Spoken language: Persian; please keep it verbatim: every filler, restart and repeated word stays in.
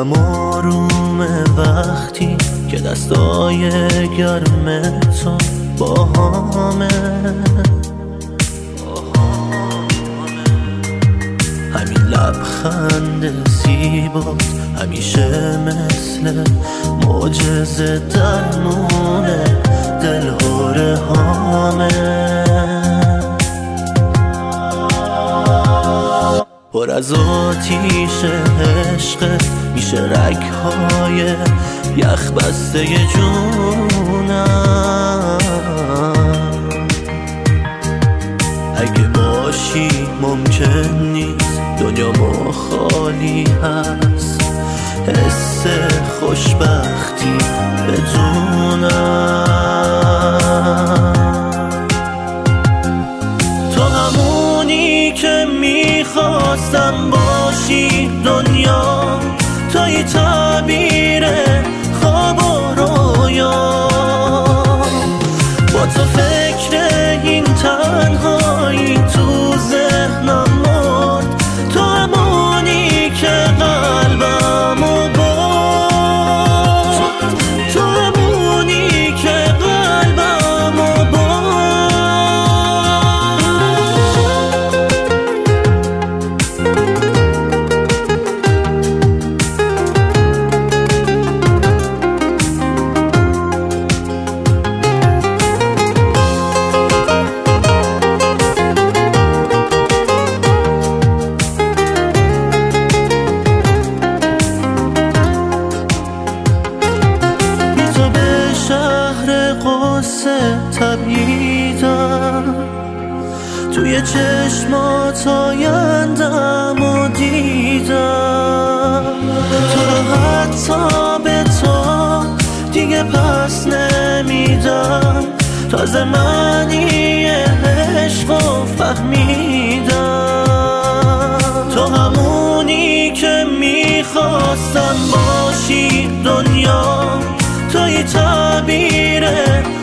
دلم آرومه وقتی که دستای گرم تو با همه همین لبخند زیبات همیشه مثل معجزه درمونه دلهوره هامه پر از آتیش عشقت میشه رگ‌های یخ بسته جونم اگه باشی ممکن نیست دنیا ما خالی هست حس خوشبختی بدونم تو همونی که میخواستم باشی دنیا توی تعبیر خواب و رویا با تو فکر این تنهایی تو ذهنم مرد تو همونی که قلبمو برد تو همونی که قلبمو برد تبییدم توی چشمات آیندم و دیدم تو رو حتی به تو دیگه پس نمیدم تازه معنی عشق و فهمیدم تو همونی که میخواستم باشی دنیا توی تعبیر